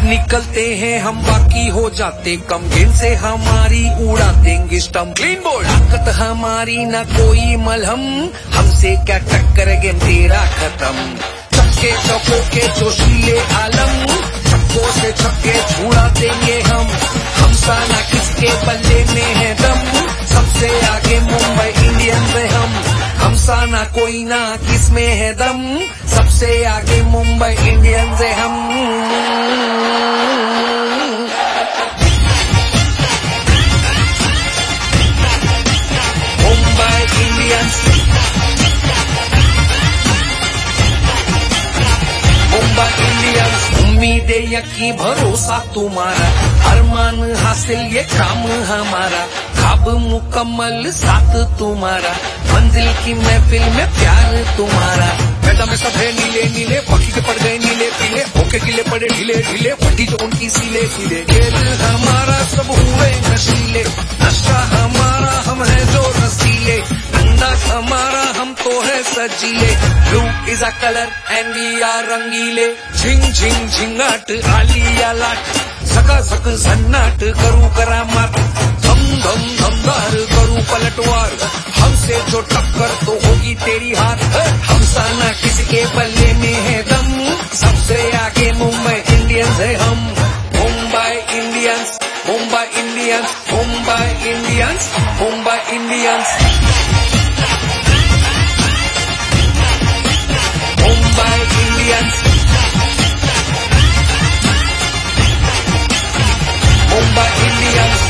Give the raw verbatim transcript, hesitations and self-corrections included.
निकलते हैं हम बाकी हो जाते कम, गेंद से हमारी उड़ा देंगे स्टंप। क्लीन बोल्ड ताकत हमारी ना कोई मलहम, हमसे क्या टक्कर गेम तेरा खत्म। छक्के चौकों के जोशीले आलम, छक्कों से छक्के छुड़ा देंगे हम। हम साना किसके बल्ले में है दम, सबसे आगे मुंबई इंडियंस है हम। हम साना कोई ना किस में है दम, सबसे आगे मुंबई इंडियंस है हम। Mumbai Indians, Mumbai Indians. उम्मीदें यकीन भरोसा तुम्हारा, अरमान हासिल ये काम हमारा। ख्वाब मुकम्मल साथ तुम्हारा, मंजिल की महफिल में प्यार तुम्हारा। मैदान में सब है नीले नीले, बाकी के पड़ गए नीले पीले, होके गिले पड़े ढीले ढीले, फटी जो उनकी सीले सीले। खेल हमारा सब हुए नशीले, नशा हमारा हम है जो रसीले, अंदाज हमारा हम तो है सजीले। Blue is a colour and we are रंगीले। झिंग झिंग झिंगाट आलिया लाट, सका सक सन्नाट करूं करामात। धम धम धमदार करूं पलटवार, हमसे जो टक्कर तो होगी तेरी हाथ। हम साना किसके बल्ले में है दम, सबसे आगे मुंबई इंडियंस है हम। Mumbai Indians, Mumbai Indians, Mumbai Indians, Mumbai Indians. Mumbai Indians, Mumbai Indians.